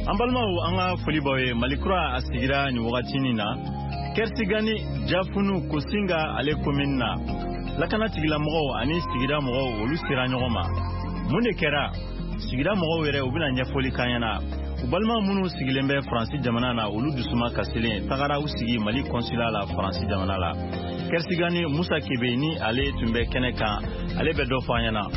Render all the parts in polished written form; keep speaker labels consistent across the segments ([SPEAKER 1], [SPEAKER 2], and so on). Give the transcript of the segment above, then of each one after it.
[SPEAKER 1] Ambalmao anga fulibawe malikura asigira ni wakatini na kersigani jafunu kusinga ale kominna lakana tigila mogo ani sigira mogo olu sira nyogoma munde kera sigira mogo were ubina nyafoli kanyana ubalma munu sigilembe France jamana na olu dusuma kaselen tagara usigi Mali consulat la France jamana la kersigani Musa Kebeni ale tumbe keneka ale bedo fanyana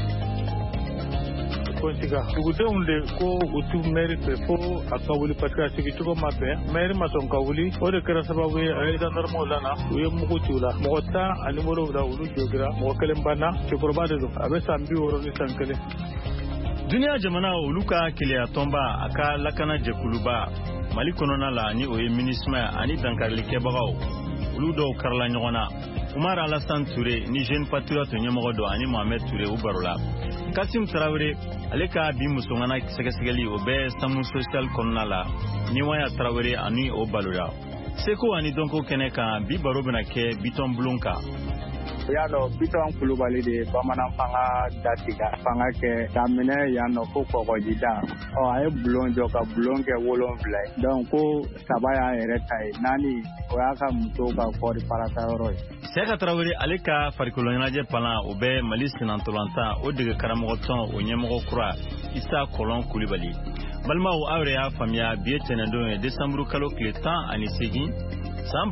[SPEAKER 2] konsiga dugudenw de ko utu maire pe fo akawuli parce que sigi cogo ma bɛn maire ma sɔn ka wuli o de kɛra sababu ye a ye gendarmew lana u ye mugu ci u la mɔgɔ 10 ani 7 olu jogira mɔgɔ 1 banna cɛkɔrɔba de don a bɛ san 60 ni san 1
[SPEAKER 1] duniya jamana olu ka keleya tɔnba a ka lakana jɛkuluba Mali kɔnɔna la ni o ye MINUSMA ani dankarikɛbagaw olu dɔw karala ɲɔgɔn na Umar Alassane Touré ni jeune patriote ɲɛmɔgɔ dɔ ani Mohamed Touré u baro la Kassim Traoré ale ka bi musongana sɛgɛsɛgɛli o bɛ samu social kɔnɔna la ni waya Traoré ani o balola Seko ani donko kɛnɛ kan bi baro bɛna kɛ Biton Bulon kan
[SPEAKER 3] y'a dɔn Biton Kulubali de bamanan fanga datiga fanga kɛ daminɛ yan nɔ ko kɔgɔjida a ye bulon jɔ ka bulon kɛ 7 donc ko 3 y'a yɛrɛ ta ye 4 o y'a ka musow ka kɔɔri parata yɔrɔ ye
[SPEAKER 1] Seka Traoré ale ka farikolo ɲɛnajɛ palan o bɛ Mali senatɔlanta o dege karamɔgɔ tɔn o ɲɛmɔgɔ kura Isa Kolon Kulibali balimaw aw yɛrɛ y'a faamuya bi ye tɛnɛndon ye décembre kalo tile 18 san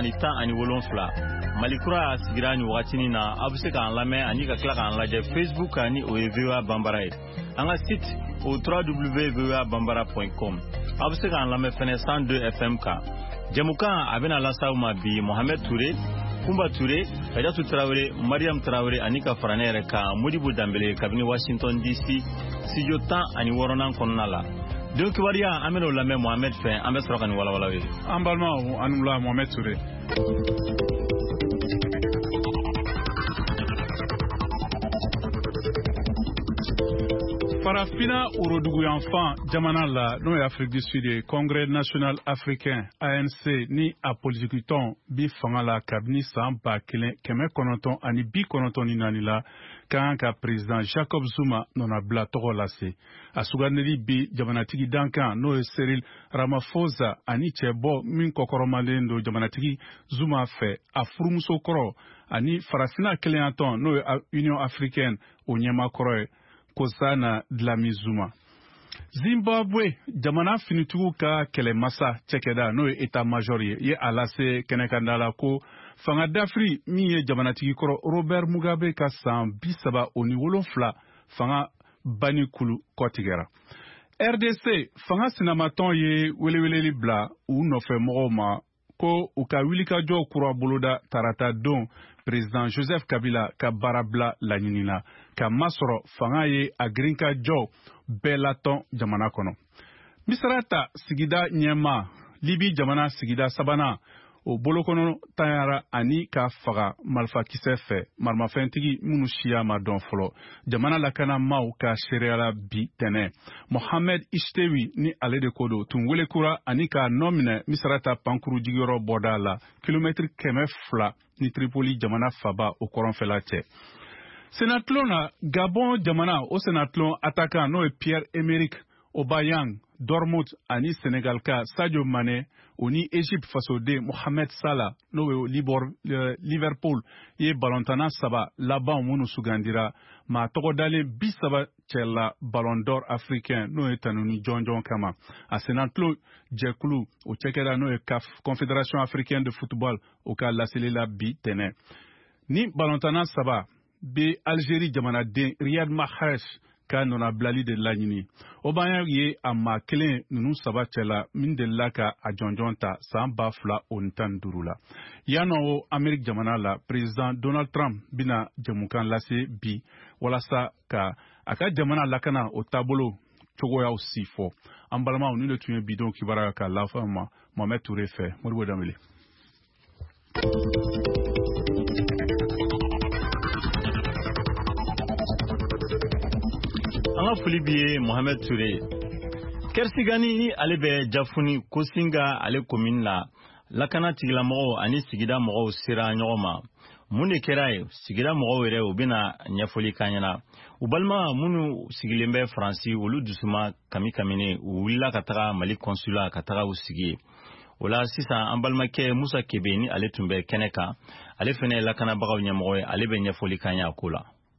[SPEAKER 1] 2017 Mali kura sigira ni wagatini na aw bɛ se k'an lamɛn ani ka tila k'an lajɛ Facebook ani o ye VOA Bambara ye an ka site o www.voabambara.com aw bɛ se k'an lamɛn fɛnɛ 102 FM kan Jamukan a bɛna lasaw ma bi Mohamed Touré Kumba Touré Aïdatu Traoré Mariam Traoré ani ka fara ne yɛrɛ kan Modibo Dambele kabini Washington DC studio 10 ani 6 kɔnɔna la don kibaruya an bɛna o lamɛn Mohamed fɛ an bɛ sɔrɔ ka ni walawalaw ye
[SPEAKER 2] an balimaw an wula Mohamed Touré Farafina Uroduguyanfan jamana la n'o ye Afrique du Sud ye Congrès national africain ANC ni a politikitɔn bi fanga la kabini san 1994 ani 94 la kan ka président Jacob Zuma nɔna bila tɔgɔ lase a sugandili bi jamanatigi dankan n'o ye Cyril Ramaphosa ani cɛbɔ min kɔkɔrɔmalen don jamanatigi Zuma fɛ a furumuso kɔrɔ ani farafina keleyatɔn n'o ye Union africaine o ɲɛmakɔrɔ ye Kosana Dlamini Zuma. Zimbabwe jamana finitugu ka kɛlɛmasa cɛkɛda n'o ye état major ye a lase kɛnɛkanda ko fanga d'Afrique min ye jamanatigi kɔrɔ Robert Mugabe ka san 37 fanga bani kulu kɔtigɛra. RDC fanga sinamatɔn ye weleweleli bila u nɔfɛ mɔgɔw ma ko u ka wilikajɔ kura boloda tarata don président Joseph Kabila ka barabla laɲinina ka masɔrɔ fanga ye a girinkajɔ bɛɛ latɔn jamana kɔnɔ. Misrata sigida ɲɛma Libi jamana sigida sabanan o bolokɔnɔ tanyara ani ka faga marifakisɛ fɛ marimafɛntigi minnu siya ma dɔn fɔlɔ jamana lakana maaw ka seereyala bi tɛnɛ Mohamed Ishtewi ni ale de ko don tun welekura ani ka nɔ minɛ Misrata pankuru jigiyɔrɔ bɔda la kilomɛtiri 200 ni Tripoli jamana faba o kɔrɔnfɛla cɛ. Senatlon na Gabon jamana o senatlon attaquant n'o ye Pierre-Emerick Aubameyang Dortmund ani Senegal ka Sadio Mané o ni Egypte fasoden Mohamed Salah n'o ye Liverpool ye balontana 3 laban minnu sugandira maa tɔgɔdalen 30 cɛla Ballon d'Or africain n'o ye tanuni jɔnjɔn kama a senatlon jɛkulu o cɛkɛda n'o ye CAF Confédération africaine de football o ka laseli la bi tɛnɛ ni balontana 3 be Algérie jamanaden Riyad Mahrez ka nɔna bilali de laɲini Aubameyang ye a maa kelen ninnu 3 cɛla min delila ka a jɔnjɔn ta san 2015 la yanɔ o Amérique jamana la président Donald Trump bina jɛmukan lase bi walasa ka a ka jamana lakana o taabolo cogoyaw si fɔ an balimaw ni de tun ye bidon kibaruya ka lafa ma Mohamed Touré fɛ Modibo Dambele.
[SPEAKER 1] An ka foli bi Mohamed Touré. Kersigani ni ale bɛ jafuni Kosinga ale commune la lakana tigilamɔgɔw ani sigida mɔgɔw sera ɲɔgɔn ma. mun de kɛra ye sigira mɔgɔw yɛrɛ u bɛna ɲɛfɔli k'an ɲɛna u balima minnu sigilen bɛ Faransi olu dusuma kami kamine u wulila ka taga Mali consulat ka taga u sigi o la sisan an balimakɛ Musa Kebe ni ale tun bɛ kɛnɛ kan ale fɛnɛ lakanabagaw ɲɛmɔgɔ ye ale bɛ ɲɛfɔli k'an ɲɛ a ko la.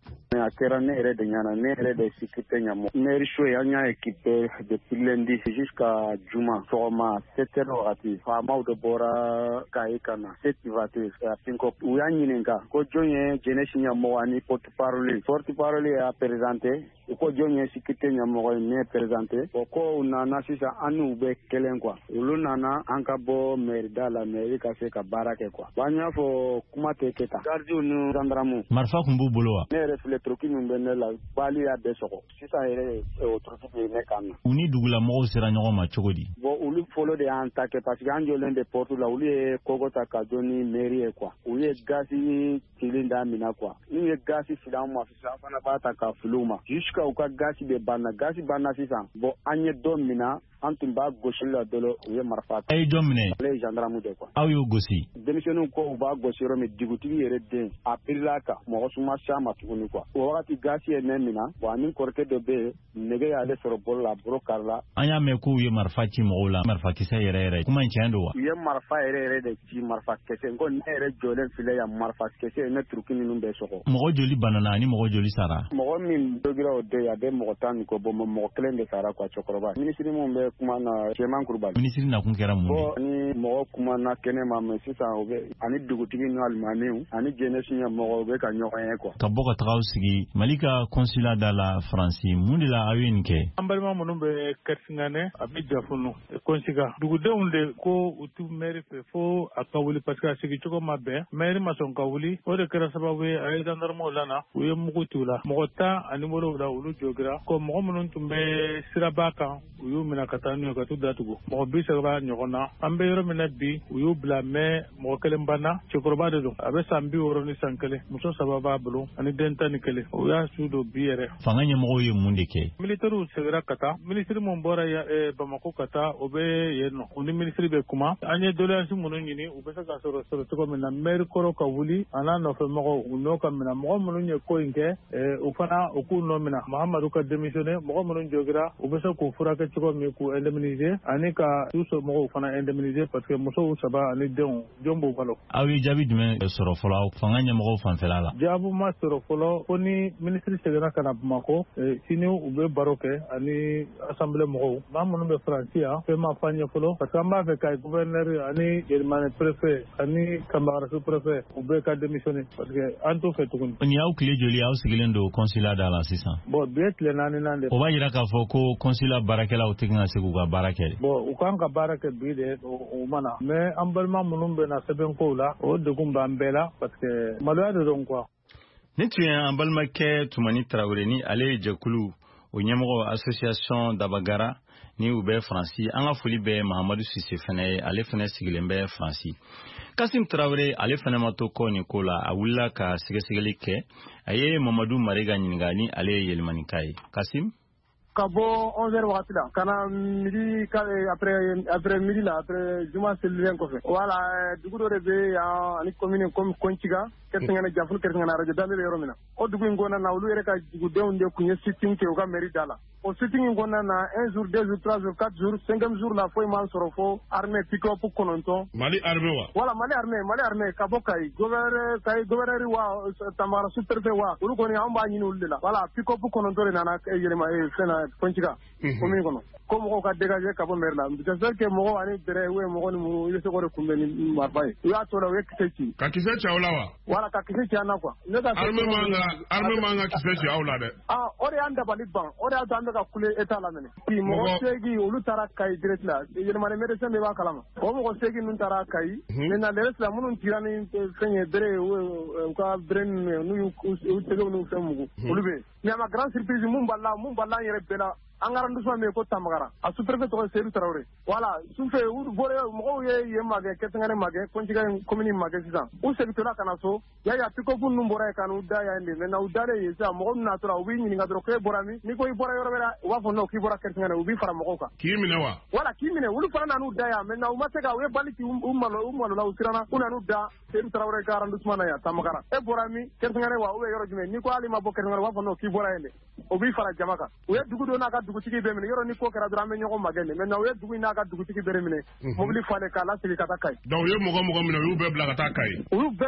[SPEAKER 3] A kɛra ne yɛrɛ de ɲana ne yɛrɛ de sécurité ɲamɔgɔ maire so an y'a équipé depuis lundi jusqu'à juma sɔgɔma 7 heures wagati faamaw de bɔra Kayi ka na Setivate a Pinkop u y'a ɲininka ko jɔn ye jeunesse ɲamɔgɔ ani porte-parole y'a présenté u ko jɔn ye sécurité ɲamɔgɔ ye ne présenté o ko u nana sisan an n'u bɛ kelen quoi olu nana an ka bɔ maire da la maire ka se ka baara kɛ quoi an y'a fɔ kuma tɛ kɛ tan gardiw ni gendarmes
[SPEAKER 1] marifa kun b'u bolo wa?
[SPEAKER 3] Ne yɛrɛ filɛ troki min bɛ ne la bali y'a bɛɛ sɔgɔ sisan yɛrɛ o troki bɛ ne kan na.
[SPEAKER 1] U ni dugulamɔgɔw sera ɲɔgɔn ma cogo di?
[SPEAKER 3] Bon olu fɔlɔ de y'an ta kɛ parce que an jɔlen de porte la olu ye kogo ta ka jɔ ni mairie ye quoi u ye gasi cili da mina quoi n'u ye gasi fili an ma sisan an fana b'a ta ka fili u ma jusqu'à u ka gasi de banna sisan bon an ye dɔ mina an tun b'a gosi la dolo u ye marifa ta.
[SPEAKER 1] A ye jɔn minɛ?
[SPEAKER 3] Ale ye gendarme de quoi.
[SPEAKER 1] Aw y'o gosi?
[SPEAKER 3] Denmisɛnninw ko u b'a gosi yɔrɔ min dugutigi yɛrɛ den a pirila kan mɔgɔ suma s'a ma tuguni quoi o wagati gasi ye ne mina bon ani kɔrɔkɛ dɔ bɛ yen nɛgɛ y'ale sɔrɔ bolo la bolo karila.
[SPEAKER 1] An y'a mɛn k'u ye marifa ci mɔgɔw la marifa kisɛ yɛrɛ kuma in tiɲɛ don wa?
[SPEAKER 3] U ye marifa yɛrɛ de ci marifa kisɛ n ko ne yɛrɛ jɔlen filɛ yan marifa kisɛ ne turuki ninnu bɛ sɔgɔ.
[SPEAKER 1] Mɔgɔ joli banana ani mɔgɔ joli sara?
[SPEAKER 3] Mɔgɔ min dogira o de a bɛ mɔgɔ 10 ni kɔ bon mɔgɔ 1 de sara quoi cɛkɔrɔba ministre mun bɛ kuma na Cɛman Kulubali.
[SPEAKER 1] Ministre na kun kɛra mun de?
[SPEAKER 3] Ni mɔgɔ kuma na kɛnɛ ma mais sisan o bɛ ani dugutigi ni alimamiw ani jeunesse ɲɛmɔgɔ u bɛ ka ɲɔgɔn ye quoi.
[SPEAKER 1] Ka bɔ ka taga sigi Mali ka consulat da la Faransi mun de la aw ye nin kɛ?
[SPEAKER 2] An balima minnu bɛ Kɛrɛsingane a bɛ Jafunu Konsiga dugudenw de ko u t'u maire fɛ fo a ka wuli parce que a sigi cogo ma bɛn maire ma sɔn ka wuli o de kɛra sababu ye a ye gendarmew lana u ye mugu t'u la mɔgɔ 10 ani 7 olu jogira ko mɔgɔ minnu tun bɛ siraba kan u y'u minɛ ka taa n'u ye ka t'u datugu mɔgɔ 30 ɲɔgɔn na an bɛ yɔrɔ min na bi u y'u bila mais mɔgɔ 1 banna cɛkɔrɔba de don a bɛ san 60 ni san 1 muso 3 b'a bolo ani den 11 o y'a su don bi yɛrɛ.
[SPEAKER 1] Fanga ɲɛmɔgɔw ye mun de kɛ?
[SPEAKER 2] Militaires segira ka taa ministre mun bɔra Bamako ka taa o bɛ yen nɔ u ni ministre bɛ kuma an ye doléance minnu ɲini u bɛ se ka sɔrɔ cogo min na maire kɔrɔ ka wuli a n'a nɔfɛ mɔgɔw u n'o ka minɛ mɔgɔ minnu ye ko in kɛ u fana u k'u nɔ minɛ Mahamadu ka démissionner mɔgɔ minnu jogira u bɛ se k'u furakɛ cogo min k'u indemniser ani ka u somɔgɔw fana indemniser parce que musow 3 ani denw jɔn b'u balo. Aw
[SPEAKER 1] ye jaabi jumɛn sɔrɔ fɔlɔ fanga ɲɛmɔgɔw fanfɛla la?
[SPEAKER 2] Jaabi ma sɔrɔ fɔlɔ fo ni ministre seginna ka na Bamako sini u bɛ baro kɛ ani assemblée mɔgɔw maa minnu bɛ Faransi yan fɛn ma fɔ an ye fɔlɔ parce que an b'a fɛ ka gouverneur ani Yɛlɛmani préfet ani Kambara sous-préfet u bɛɛ ka démissionner parce que an t'o fɛ tuguni.
[SPEAKER 1] Ni aw tile joli aw sigilen don consulat da la sisan?
[SPEAKER 2] Bon bi ye tile 4nan de.
[SPEAKER 1] O b'a jira k'a fɔ ko consulat baarakɛlaw tɛ kan ka se k'u ka baara kɛ.
[SPEAKER 2] Bon u kan ka baara kɛ bi de o mana mais an balima minnu bɛ na sɛbɛnkow la o degun b'an bɛɛ la parce que maloya de don quoi.
[SPEAKER 1] Ni tun ye an balimakɛ Tumani Tarawele ni ale ye jɛkulu o ɲɛmɔgɔ association Dabagara ni u bɛ Faransi an ka foli bɛ Mahamadu Sise fɛnɛ ye ale fɛnɛ sigilen bɛ Faransi. Kasim Tarawele ale fɛnɛ ma to kɔ nin ko la a wulila ka sɛgɛsɛgɛli kɛ a ye Mamadu Mariga ɲininka ni ale ye yɛlɛmanika ye. Kasim
[SPEAKER 3] ka bɔ 11h wagati la ka na midi après midi la après juma selilen kɔfɛ voilà dugu dɔ de bɛ yan ani commune Kontiga Kɛrɛsingane Jafunu Kɛrɛsingane radio Dande yɔrɔ min na o dugu in kɔnɔna na olu yɛrɛ ka dugudenw de kun ye sitting kɛ u ka mairie da la o sitting in kɔnɔna na 1 jour 2 jours 3 jours 4 jours 5e jour la foyi m'an sɔrɔ fo armée pick-up 9
[SPEAKER 4] Mali armée wa
[SPEAKER 3] voilà Mali armée ka bɔ Kayi gouverneur wa Tamara sous-préfet wa olu kɔni an b'a ɲini olu de la voilà pick-up 9 de nana yɛlɛma fɛn Kontiga commune kɔnɔ ko mɔgɔw ka dégager ka bɔ maire la j'espère que mɔgɔw ani bɛrɛ ou mɔgɔ ni i bɛ se k'o de kunbɛn ni marifa ye u y'a to la u ye kisɛ ci
[SPEAKER 4] ka kisɛ ci aw la wa
[SPEAKER 3] voilà ka kisɛ ci an na quoi
[SPEAKER 4] armée man ka kisɛ ci aw la dɛ
[SPEAKER 3] o de y'an dabali ban o de y'a to an bɛ ka kule état la mɛnɛ mɔgɔ 8 olu taara Kayi direct la Yɛlɛmani médecin de b'a kalama o mɔgɔ 8 ninnu taara Kayi maintenant le reste la minnu cira ni fɛn ye bere u ka bere n'u y'u tɛgɛw n'u fɛn mugu olu bɛ mais à ma grande surprise mun b'a la an yɛrɛ bɛɛ la arrondissement me ko Tamagara a sous-préfet to Seydou Traoré voilà soufe u bore mo ye mage ketengane mage konjiga commune mage sisan u segitola kana so ya piko kun numbora kanu da ya inde na udare yesa mo na tora ubi ni ngadro ke borami ni ko ibora yorobera wa fo no ki bora ketengane ubi fara mo ka
[SPEAKER 4] kimine wa
[SPEAKER 3] wala kimine ulu fara nanu da ya men na umateka we baliki umalo la usirana una nu da Seydou Traoré ka arrondissement ya Tamagara e borami ketengane wa ube yoro jume ni ko ali ma bo ketengane wa fo no ki bora inde ubi fara jamaka we dugu do na ka dugu tigi be men yoro ni ko kera drame nyoko magene men na we dugu na ka dugu tigi bere mine mobili fale ka la sigi kata kai
[SPEAKER 4] donc ye mogo mine yu be bla kata kai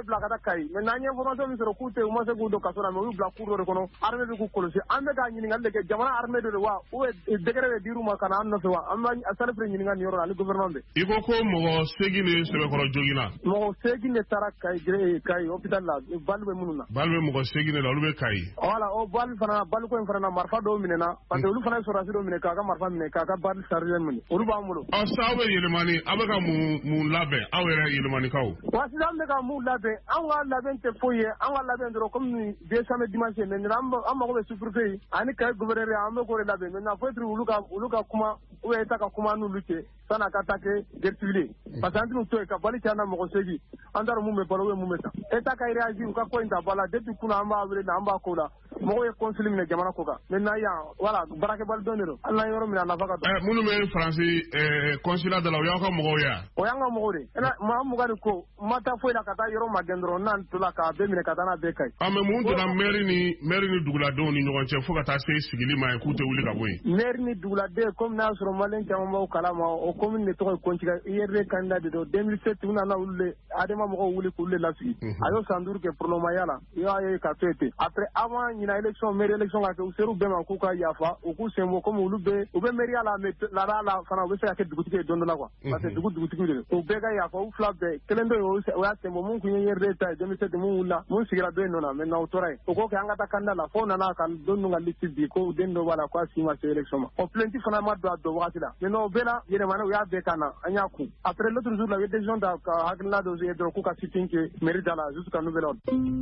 [SPEAKER 4] men na nye information mi soro kute u ma se gudo kasora me yu bla kuro kono arme be ku kolosi ambe ga nyini ngalle ke jamana arme do wa o degere be diru ma kana anno so wa amma asale pre nyini ngan yoro ali gouvernement be iko ko mogo segine sebe koro jogina
[SPEAKER 3] mogo segine tara kai gre kai hôpital la balbe mununa
[SPEAKER 4] balbe mogo segine la lube kai
[SPEAKER 3] wala o bal fana bal ko fana marfa do minena parce que ulu fana sora do mine kaga marfa mine kaga bal sarre mine ulu ba mulo
[SPEAKER 4] asawe yelemani abaka mu labe awere yelemani kaw
[SPEAKER 3] wasi dambe ka mu labe an wa labe te foye an wa labe ndoro comme de samedi dimanche men amma ko be sufurfe ani kay gouverneur amma ko labe men na fotri uluka kuma o eta ka kuma nu lutte sana ka take gertule parce que antu to ka bali kana mo segi andaro mu me balo mu meta eta ka réagir ka ko inda bala depuis kuna amba awre na amba ko la mo ye consul mine jamana ko ka men na ya wala barake bal donero Allah yoro mina na faka
[SPEAKER 4] munu me français consulat de la ya ko mo ya
[SPEAKER 3] o yanga mo re ena ma mu gari ko mata foi la kata yoro magendro nan tula ka be mine kata na be kai
[SPEAKER 4] ame mu to na mairie ni dugula do ni nyogon che fuka ta se sigili ma ekute wuli ka boy
[SPEAKER 3] mairie ni dugula de comme na soro malen chama o kala ma o commune ne to ko ntiga yere candidat de 2007 una na ulle adema mo wuli ko ulle la fi ayo sandur ke pour le mayala yo ay ka tete après avant ni na élection mairie élection ka o seru be ma ko ka yafa o ku sembo comme ulube o be mairie ala la fana o be se ka dugutike dondo la quoi parce que dugutike de o be ga yafa o fla be kelendo o ya sembo mun ku yere ta 2007 mun ulla mun sigira do no na men na o toray o ko ka anga ta kanda la fo na kan donno ngal listi bi ko dendo wala ko sima se élection ma o plenty fana ma do wakati la men no bela yere mana o ya be kana anya ku après l'autre jour la décision da hakna do je do ku ka sitting ke mairie dala jusqu'à nouvel ordre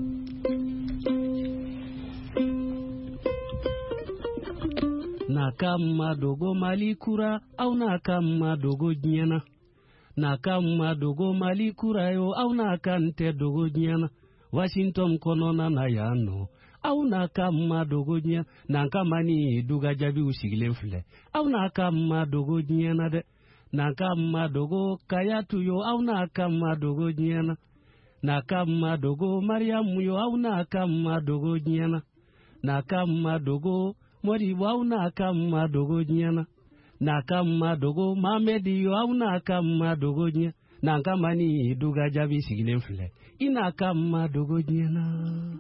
[SPEAKER 5] na kama dogo malikura au na kama dogo nyana na kama dogo malikura yo au na kante dogo nyana Washington konona na yano au na kama dogo nyana na kama ni duga jabi usigile fle au na kama dogo nyana de na kama dogo kayatu yo au na kama dogo nyana na kama dogo Mariamu yo au na kama dogo nyana na kama dogo Mori wau na kama dogo nyana na kama dogo Mamedi yo au na kama dogo nyana na kama ni duga jabi sigile fle ina kama dogo nyana.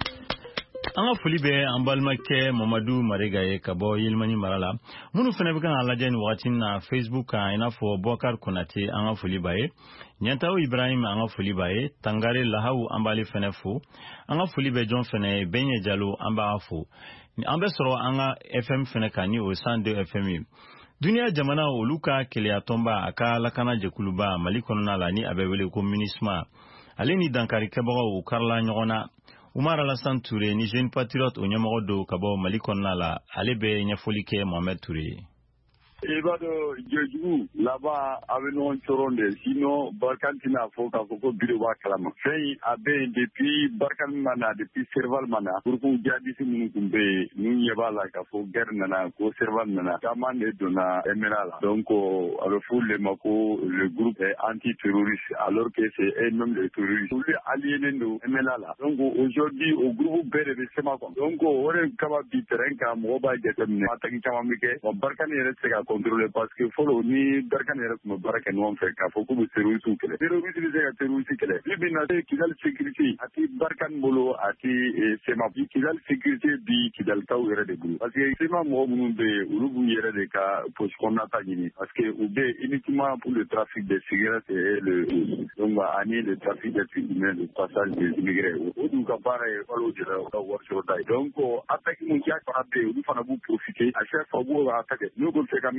[SPEAKER 1] Anga foli be an balimakɛ Mamadu Marega ye ka bɔ Yilimani mara la minnu fana bɛ kan ka lajɛ ni wagati na Facebook kan i n'a fɔ Bokar Konate an ka foli b'a ye Ɲantaw Ibrahim an ka foli b'a ye Tangare Lahaw an b'ale fana fo an ka foli bɛ jɔn fana Benye Jalo an b'a fo an bɛ sɔrɔ an ka FM fana kan ni o 102 FM ye Duniya jamana olu ka keleya tɔnba a ka lakana jɛkuluba Mali kɔnɔna la ni a bɛ wele ko MINUSMA ale ni dankari kɛbagaw u karila ɲɔgɔn na Umar Alassane Touré ni jeune patriote o ɲɛmɔgɔ do ka bɔ Mali kɔnɔna la ale bɛ ɲɛfɔli kɛ Mohamed Touré
[SPEAKER 6] I b'a dɔn Jɛjugu laban a bɛ ɲɔgɔn coron de sinon Barkan tɛna fɔ k'a fɔ ko biro b'a kalama fɛn in a bɛ yen depuis Barkan ma na depuis Serval ma na pour que jadisi minnu tun bɛ yen n'u ɲɛ b'a la k'a fɔ guerre nana ko Serval nana caman de donna MNA la donc a bɛ f'u de ma ko le groupe est anti-terroriste alors que c'est eux-mêmes les terroristes olu aliéné don MNA la donc aujourd'hui o groupe bɛɛ de bɛ sema quoi donc o de kama bi terrain kan mɔgɔ b'a jateminɛ attaque caman bɛ kɛ bon Barkan yɛrɛ tɛ se ka contrôler parce que fɔlɔ ni Barkan yɛrɛ tun bɛ baara kɛ ɲɔgɔn fɛ k'a fɔ k'u bɛ terroriste kɛlɛ terroriste bɛ se ka terroriste kɛlɛ bi bi na se Kidal sécurité a ti Barkan bolo a ti SEMA Kidal sécurité bi Kidalikaw yɛrɛ de bolo parce que SEMA mɔgɔ minnu bɛ yen olu b'u yɛrɛ de ka poche kɔnɔnata ɲini parce que u bɛ uniquement pour le trafic des cigarettes et le donc ani le trafic des humains le passage des immigrés o d'u ka baara ye balo de la u ka wari sɔrɔta ye donc attaque mun kɛra fana bɛ yen olu fana b'u profiter à chaque fois u b'o attaquer n'u ko fɛ ka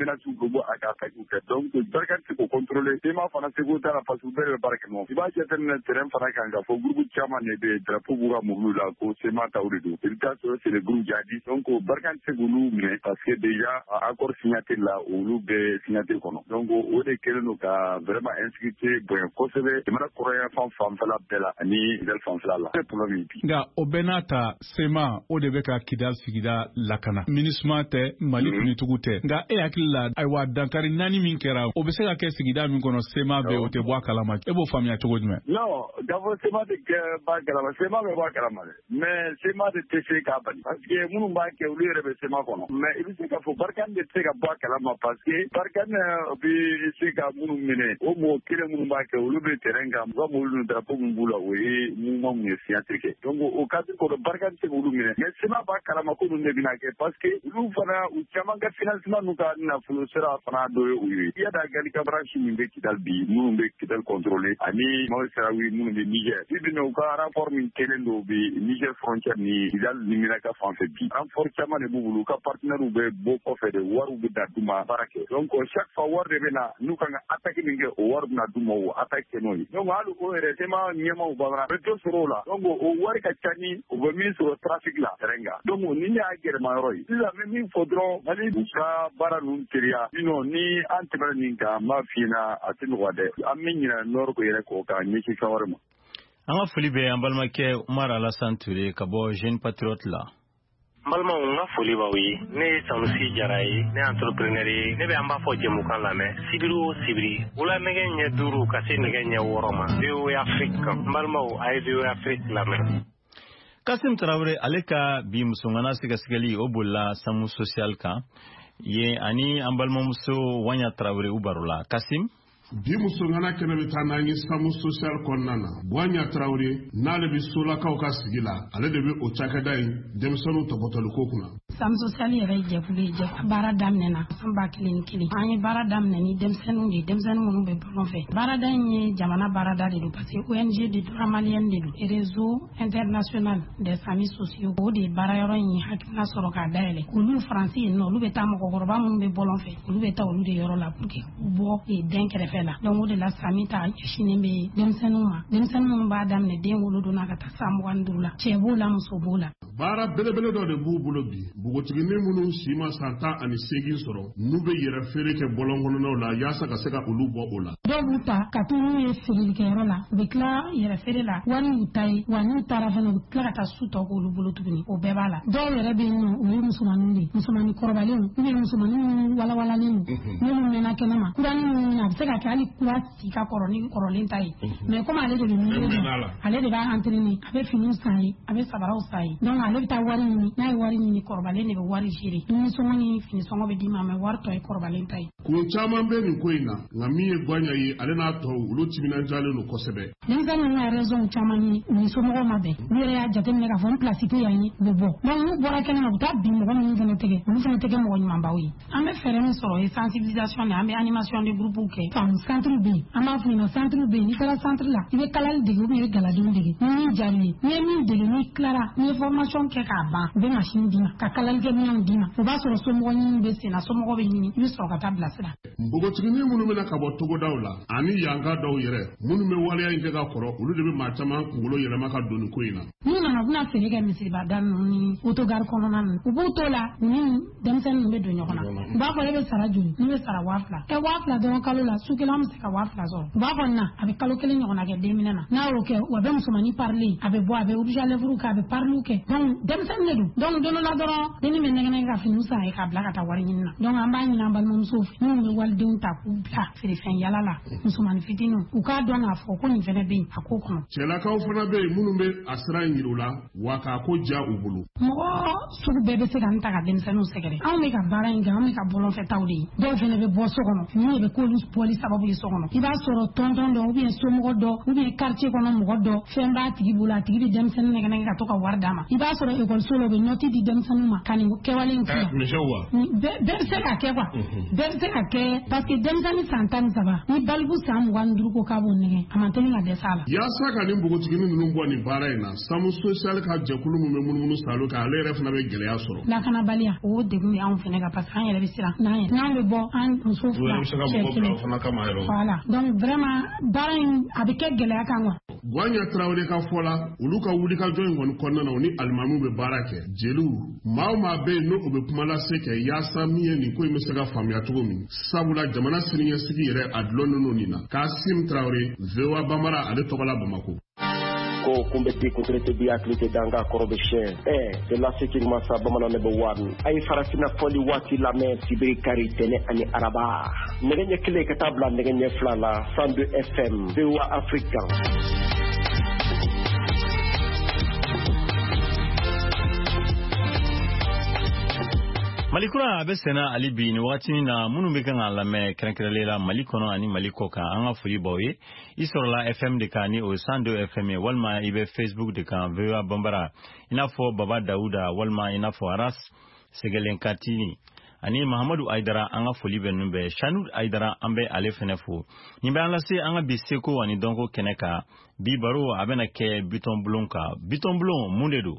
[SPEAKER 6] menaces globaux à attaquer. Donc Barkan c'est pour contrôler tema fana sécurité la parce que bere barakano iba jeten terrain fana kanga fo groupe chairman de drapeau bura mulu la ko sema tawrido il cas c'est le groupe jadi donc Barkan c'est gulu mais parce que déjà accord signaté là au lube signaté kono donc o de keleno ka vraiment inscrité bon kosebe mara korea fam fala bela ani del fam fala c'est problème bi
[SPEAKER 2] nga obenata sema o de beka kidal sigida lakana ministre te mali kunitugute nga e akilla aywa dankari nani min kera o be se ka ke sigida min kono sema be o te bwa kalama e bo famia to godme
[SPEAKER 6] non gavo sema de ba kalama sema be bwa kalama mais sema de tese ka bani parce que munu ba ke ulu rebe sema kono mais il se ka fo Barkan de te ka bwa kalama parce que Barkan bi se ka munu mine o mo kire munu ba ke ulu be terenga mo mo ulu drapeau mbula we mu mo mu scientifique donc au cas ko Barkan se ulu mine mais sema ba kalama ko ne bina ke parce que lu fana u chama ga financement nu ka na fulu sera fana do uyi ya da gali ka branche min be kidal bi munu be kidal contrôler ani mo sera wi munu be Niger bi no ka rapport min kelendo bi Niger frontière ni dal ni mina ka fan fait bi rapport chama ne bubulu ka partenaire be bo ko fe de waru be da duma barake donc chaque fois war de bena nu ka attaquer minge o war na duma o attaquer no donc halu ko re tema nyema o babara reto sorola donc o war ka chani o be min sur trafic la renga donc ni ya gere ma roy la même faudron ali buka bara nun tiria ino ni antibara ninga mafina atin wade aminya nor ko yere ko ka ni ki kawarma
[SPEAKER 1] anga folibe ambalma ke Umar Alassane Touré kabo jeune patriote la
[SPEAKER 7] Malma nga foli ba wi ne Sanusi Jarayi ne entrepreneur ne be amba fo jemu kan la me sibiru sibiri wala nege nye duru kasi nege nye woroma biu Afrique malma o ay biu Afrique la me
[SPEAKER 1] Kasim Traoré aleka bi musungana sigasigeli obulla samu social ka ye ani ambalma muso wanya Traoré ubarula Kasim
[SPEAKER 8] bi musungana kene bitana ngi samu social konnana Boanya Traoré nale bi sola ka ka sigila ale de bi o chakadai demsonu to botolu kokuna
[SPEAKER 9] sam social yere je fuli je bara damnena samba kili ani bara damneni demsenu mun be bolon fe bara danye jamana bara dali do parce que ONG de droit malien de réseau international des familles sociaux o de bara yoro yin hakina soro ka daele ulu français no lu be tam ko gorba mun be bolon fe ulu be ta ulu de yoro la pour que bo e denkere fe la donc de la samita chinembe demsenu ba damne den wulu do na ka tasamu wandula chebo la musobola
[SPEAKER 8] bara belebele do de bubulo bi bugotigi ne munu sima santa ani segin soro nube yere fere ke bolongono no la yasa ka seka ulu bo ola
[SPEAKER 9] dobuta katunu ye fere ke rola bekla yere fere la wani utai wani tarafana bekla ta suto ko ulu bolo tugni o bebala do yere be no o musumani korbale ni musumani wala ni ni mena kenama kurani na seka kali kurati ka korolin tai mais comme ale de ba entraîner avec fini sai avec sabara sai donc ale ta wari ni korbale ne be wari jiri ni somoni fini songo be dima me warto e korbale tai
[SPEAKER 8] ku chama be ni koina ngami e gwanya yi ale na to ulo timina jale no kosebe
[SPEAKER 9] ni zan na raison chama ni somo mabe ni re ya jate ne ka fon plastique ya ni be bo donc ni bora kana na ta bi mo ni zan tege mo ni mamba wi ambe fere ni so e sensibilisation na ambe animation de groupe ke fam centre B ama fina centre B ni kala centre la ibe kala de go ni galadun de ni jani ni de ni clara ni formation ke ka ba be machine dina ka kala ke ni dina o ba so mo ni be sina so mo be ni ni so ka tabla sira
[SPEAKER 8] mbogo tigini munu mena ka bo togo dawla ani yanga daw yere munu me wale ya ngega koro ulu de be matama ngulo yere maka donu koina
[SPEAKER 9] ni na na fere ga mi ba dan ni autogar kono nan o bo tola ni demsen be do nyokona ba ko be sara juni ni be sara wafla don kalo la su ke lam se ka wafla zo ba ko na abe kalo kele nyokona ke demina na o ke wa be musumani parler abe bo abe obija levru ka abe parlu ke donc demsen ne du donc dono la doro ni me ne ga finu sa e ka bla ka ta wari ni na donc amba ni na bal mum suf ni me wal dun ta ku bla fere fen yala la musumani fitinu u ka don afo ko ni fene be akoko
[SPEAKER 8] chela ka ufana be munu be asra ngirula wa ka ko ja ubulu
[SPEAKER 9] mo su be be se kan ta ka demsenu segere aw me ka bara inga aw me ka bolon fe tawdi do fene be bo so kono ni be ko police sababu yi so kono iba soro tonton do ubi so mo do ubi quartier kono mo do femba tigi bula tigi demsen ne ka to ka wardama iba soro école solo be noti di demsen ma kani ke walin ki be se ka ke kwa be se ka ke parce que denmisɛnnin san 13 ni balibu san 25 ko k'a b'o nɛgɛ a man teli ka dɛsɛ a la.
[SPEAKER 8] Yaasa ka nin npogotiginin ninnu bɔ nin baara in na SAMU social ka jɛkulu min bɛ munumunu salo kan ale yɛrɛ fana bɛ gɛlɛya sɔrɔ.
[SPEAKER 9] Lakanabaliya o degun bɛ anw fana kan parce que an yɛrɛ bɛ siran n'an bɛ bɔ an muso fila cɛ kelen voilà donc vraiment baara in a bɛ kɛ gɛlɛya kan quoi.
[SPEAKER 8] Gwanya Traoré ka fɔ la olu ka wulikajɔ in kɔni kɔnɔna na u ni alimamiw bɛ baara kɛ jeliw maa o maa bɛ yen n'o bɛ kuma lase kɛ yaasa min ye nin ko in bɛ se ka faamuya cogo min sabula jamana siniɲɛsigi yɛrɛ a dulonlen nin na Kasim Traoré VOA Bambara ale tɔgɔ la Bamako.
[SPEAKER 10] Ko kumbe ti kutrete bi aklite danga korobe shen de la sekin masa bamana ne bawani ay farafina foli wati la men sibiri kari tene ani araba nege kile ka tabla nege flala 102 FM VOA Africa.
[SPEAKER 1] Malikura abe sena ali bi ni wakati na munu be kan alame krenkrela Mali kono ani Mali koka anga fuli boye isorola FM de kani o 102 FM walma ibe Facebook de kan VOA Bambara inafo Baba Dauda walma inafo Aras Segelen Katini ani Mahamadou Aidara anga fuli be numbe Shanud Aidara ambe ale fenefo nimbe anlase anga biseko ani donko keneka bi baro abena ke biton blon mundedo.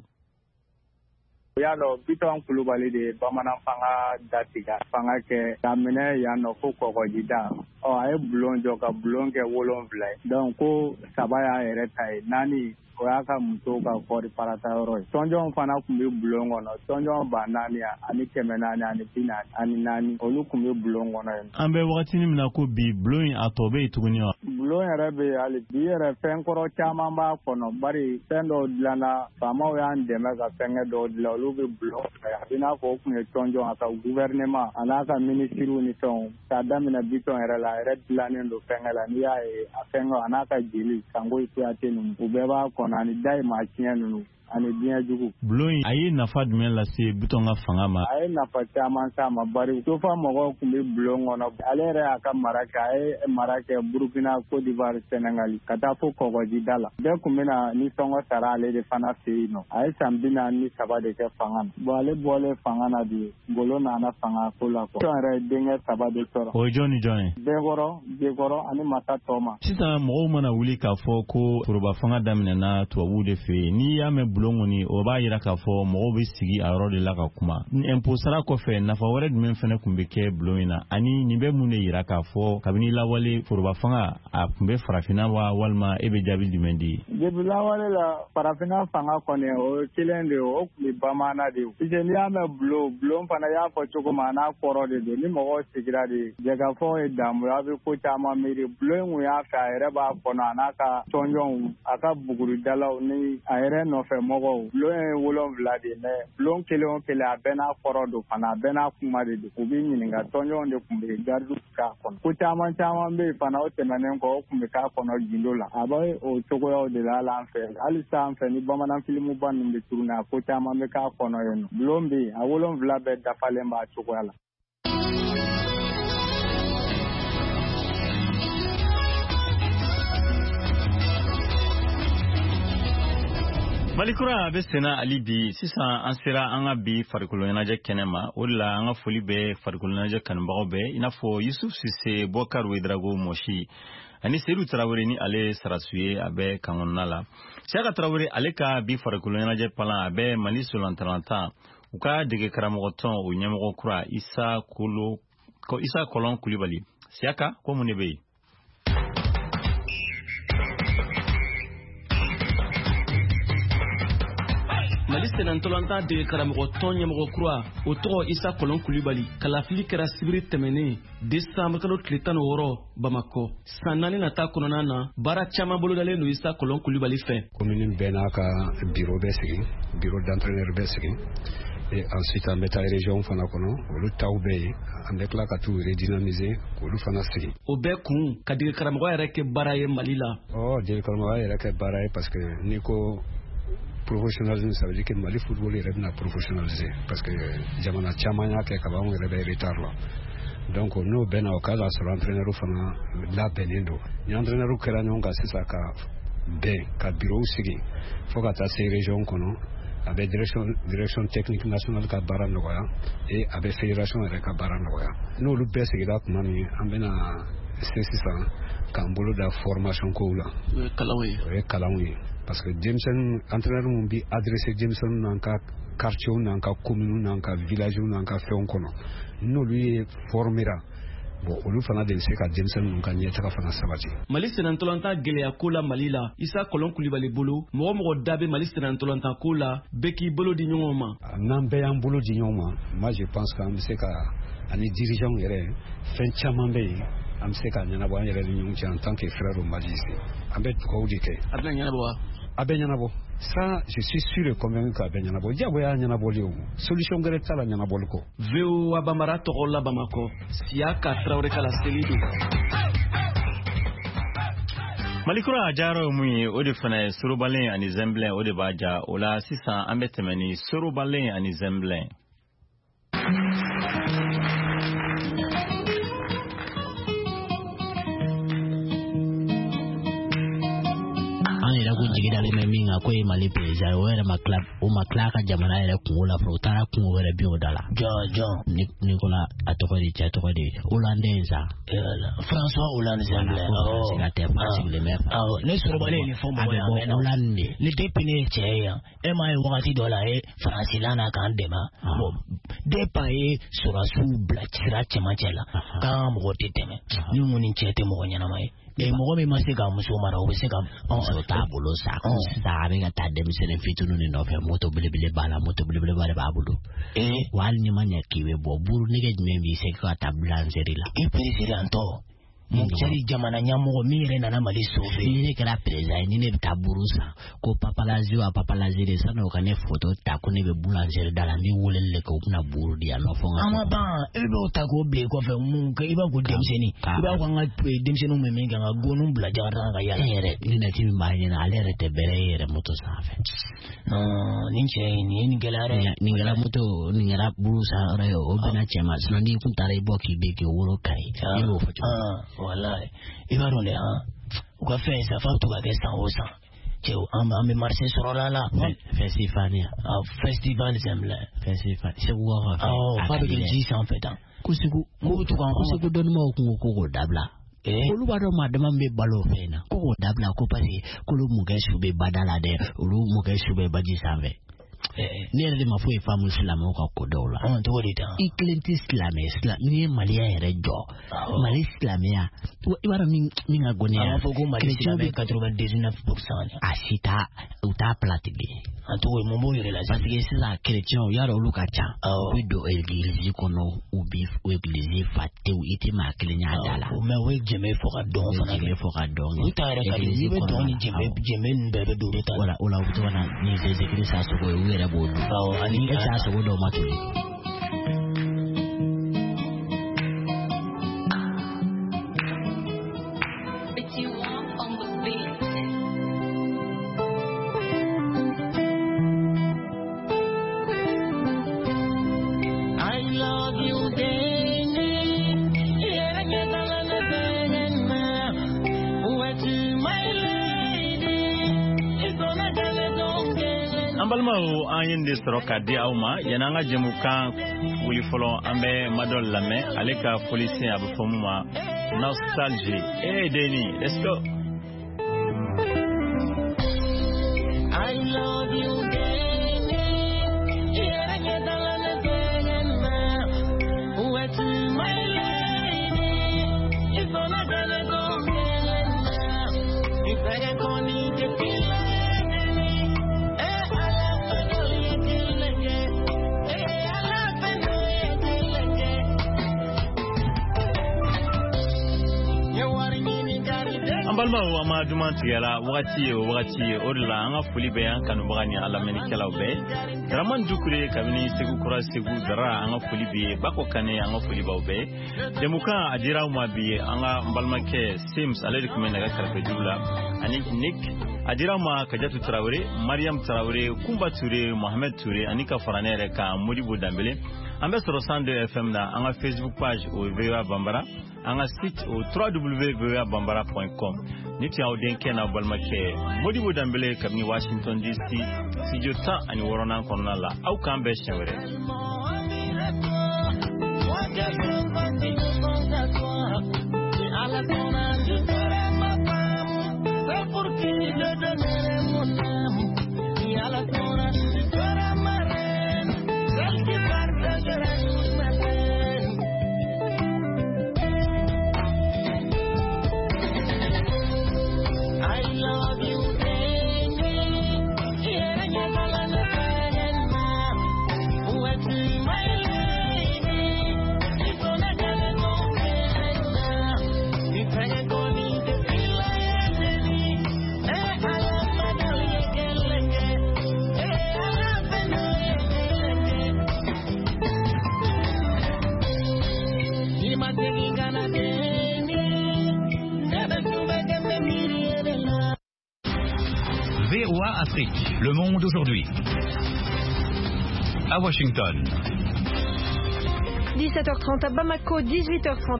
[SPEAKER 3] Ya no Biton Kulubali de Bamanan fanga datiga fanga ke damene ya no ko jida o ay bulon joka bulon ke wolon vlay donc ko sabaya eretai nani o ya ka muso ka kori parata yoro tonjon fana kumbe bulon gono tonjon banani ani kemenani ani pinani ani nani olu kumbe bulon gono
[SPEAKER 1] ambe wakati ni mna ko bi bulon atobe ituguni
[SPEAKER 3] bulon rebe ali bi re fen koro chama ba kono bari sendo dilana fama o ya ndeme ka fenge do dilo lu be bulon ya bina ko kumbe tonjon aka gouvernement anaka ministru ni ton sadamina biton era la red dilane do fengela ni ya afengo anaka jili kango ituate nu ubeba ani dai ma kinya nunu ani biya jugu
[SPEAKER 1] blowing ayi nafa dumen la se butonga fanga ma
[SPEAKER 3] ayi nafa chama sama bari to fa mo ko mi blowing ono alere aka maraka maraka Burkina Côte d'Ivoire Senegal kata fo ko goji dala be kumina ni songo tara ale de fana seino ayi sambina ni saba de ke fanga bole fanga na di golo na na fanga ko la ko re denga saba de toro
[SPEAKER 1] o joni
[SPEAKER 3] de goro ani mata toma
[SPEAKER 1] sita mo mana wuli ka fo ko turuba fanga damina na to wude fe ni ya me bulongoni o ba yira ka fo mo be sigi a yoro de la ka kuma imposara ko fe na fa wore dum fene kumbe ke bulongina ani ni be munne yira ka fo kabini la wale furuba fanga a kumbe farafina wa walma ebe jabil dimendi
[SPEAKER 3] de la wale la farafina fanga kone o kilende o kumbe bamana de ije ni ame bulong fana ya fo choko mana koro de ni mo sigira de jaga fo e damu ya be ko chama miri bulong ya fa ere ba kona anaka tonjon aka buguru dala ni aere no fe mogo bulong wolon vlade me bulong kele abena koro do fana abena kuma de ubi nyinga tonjon de kumbe gardu ka kon ko chama be fana o tenanen ko kumbe ka kono gindola abai o choko yo de la lanfe alisa anfe ni bamanan filimu ban nimbe turuna ko chama be ka kono yeno bulombe a wolon vlabe da falemba choko ala
[SPEAKER 1] Malikura be sena ali bi sisan an sera an ga bi farikolo ɲɛnajɛ kɛnɛma o de la an ga foli bɛ farikolo ɲɛnajɛ kanubagaw bɛɛ i n'a fɔ Yusuf Sise Bokar Wedrago Moshi ani Seydou Traoré ni ale Sarasu ye a bɛ kankɔnɔna la Siaka Traoré ale ka bi farikolo ɲɛnajɛ palan a bɛ Mali solantalantan u ka dege karamɔgɔ tɔn o ɲɛmɔgɔ kura Isa Kolon Kulibali Siaka ko mun de bɛ yen
[SPEAKER 5] Mali senantolanta de karamɔgɔ tɔn ɲɛmɔgɔ kura o tɔgɔ Isa Kolon Kulibali kalafili kɛra sibiri tɛmɛnen décembre kalo tile 16 Bamako san 4 nata kɔnɔna na baara caman bolodalen don Isa Kolon Kulibali fɛ
[SPEAKER 11] commune bɛɛ n'a ka bureau bɛ sigi bureau d'entraîneur bɛ sigi et ensuite an bɛ taa région fana kɔnɔ olu taw bɛ yen an bɛ tila ka t'u redynamiser k'olu fana sigi
[SPEAKER 5] o bɛɛ kun ka dege karamɔgɔ yɛrɛ kɛ baara ye Mali la
[SPEAKER 11] dege karamɔgɔ yɛrɛ kɛ baara ye parce que ni ko professionnalisme ça veut dire que Mali football yɛrɛ bɛna professionnaliser parce que jamana caman y'a kɛ kaban yɛrɛ bɛ retard la donc n'o bɛnna o k'a sɔrɔ entraîneur fana labɛnnen don ni entraîneur kɛra ɲɔgɔn kan sisan ka bɛn ka bureau sigi fo ka taa se région kɔnɔ avec direction technique nationale ka baara nɔgɔya et avec fédération yɛrɛ ka baara nɔgɔya n'olu bɛɛ sigira tuma min an bɛna se sisan k'an bolo da formation kow la o ye kalanw ye parce que denmisɛnnin entraîneur mun bi adressé denmisɛnninw n'an ka quartier n'an ka commune n'an ka village n'an ka fɛnw kɔnɔ n'olu ye formera bon olu fana de bɛ se ka denmisɛnninw ka ɲɛtaga fana sabati. Mali
[SPEAKER 12] senatolanta gɛlɛya ko la Mali la Isa Kolon Kulibali bolo mɔgɔ mɔgɔ da bɛ Mali senatolanta ko la bɛɛ k'i bolo di ɲɔgɔn ma.
[SPEAKER 11] N'an bɛɛ y'an bolo di ɲɔgɔn ma moi je pense que an bɛ se ka ani dirigeants yɛrɛ fɛn caman bɛ yen an bɛ se ka ɲɛnabɔ an yɛrɛ ni ɲɔgɔn cɛ en tant que frère au Mali ici an bɛ dugawu de kɛ.
[SPEAKER 12] A bɛna ɲɛnabɔ wa?
[SPEAKER 11] A bɛ ɲɛnabɔ. Ça, je suis sûr et convaincu k'a bɛ ɲɛnabɔ. Diyagoya ɲɛnabɔli o. Solution gɛrɛ t'a la ɲɛnabɔli kɔ.
[SPEAKER 12] VOA Bambara tɔgɔ la Bamakɔ. Siaka Traoré kala Selidu.
[SPEAKER 1] Malikura a jayara mun ye o de fana ye Sorobalen ani Zemblen o de b'a ja o la sisan an bɛ tɛmɛ ni Sorobalen ani Zemblen.
[SPEAKER 13] Jigida le minga ko e Mali pesa o era maklab o maklaka jamana era kungola frotara kungo era biodala John Nicola atokodi Hollandesa
[SPEAKER 14] François Hollande Zemblen ne Sorobalen ni fombo ya Hollande ni depine cheya e mai wakati dola e Francilana kan dema depa e surasu blachira chemachela kam gotiteme ni muni chete mo nyana mai mo me masega muso mara o se kam
[SPEAKER 13] so tabulo sa be ga tadem se le fitunu ni no fe moto bilibile bala babulo wal ni manya kiwe bo buru ni ge me bi se ka tablan serila
[SPEAKER 14] e presidento Mukjari jamana nyamo mire na Mali sobe
[SPEAKER 13] ni kera president ni ne taburusa ko papalazi de sana okane photo takune be boulanger dala ni wolele ko na buru dia no fonga
[SPEAKER 14] ama ba ebe otako ble ko fe mun ka iba ko demseni iba ko nga demseni me menga nga gonu bla jara nga ya
[SPEAKER 13] ere ni na timi ba ni na alere te bere ere moto safe
[SPEAKER 14] no ninche ni ngelare
[SPEAKER 13] ni ngala moto ni ngala burusa rayo obena chema sino ni kuntare boki beke woro kai ni wo foto
[SPEAKER 14] wallahi ibaronde ukafenza fatu kagesa osa cheo ame marché sorolala festival Zemblen
[SPEAKER 13] festival c'est quoi
[SPEAKER 14] fatu ke jisa en fait
[SPEAKER 13] kusiku donmo ko dabla olu bado madama be balo fena ko dabla ko pasi ko lu mugesu be badala de lu mugesu be baji save nere de mafo ifamu islam ko kodola
[SPEAKER 14] on to dita
[SPEAKER 13] iklenti islam ni malia rejo mali islamia ibara minga gonia
[SPEAKER 14] afoko mali islamia 99%
[SPEAKER 13] asita uta platigi
[SPEAKER 14] anto we mombo yere la
[SPEAKER 13] parce que c'est la chrétien yaro luka cha wido église kono ubi église faté ou iti ma klenya dala
[SPEAKER 14] mais we jeme foka don utare kali be don jeme bebe do ta
[SPEAKER 13] wala utona ni église ça so we era bodu ani cha so do matuli
[SPEAKER 1] de sɔrɔ ka di aw ma yanni an ka jɛmukan wuli fɔlɔ an bɛ madɔl lamɛn ale ka foli sen a bɛ fɔ mun ma nostalgie Deni let's go.
[SPEAKER 15] I love you Deni wet my lady it's on a gonna go if I don't need to feel
[SPEAKER 1] an balimaw an ma duman tigɛra wagati ye o de la an ka foli bɛ an kanubaga ni a lamɛnnikɛlaw bɛɛ Draman Dukure kabini Segu Kura Segu Dara anga foli bi bako kane anga foli baube demuka adira umabi anga mbalmake Sims aledi kumena ga karfe jula ani Nick adira ma Kajatu Traoré Mariam Traoré Kumba Touré Mohamed Touré anika faranere ka Modibo Dambele ambe sur 102 FM na anga Facebook page au VOA Bambara anga site au www.voabambara.com niti audenke na balmake Modibo Dambele kabni Washington DC studio ta ani worona konna la au kambe shewere
[SPEAKER 16] VOA Afrique, le monde aujourd'hui. À Washington.
[SPEAKER 17] 17h30 à Bamako, 18h30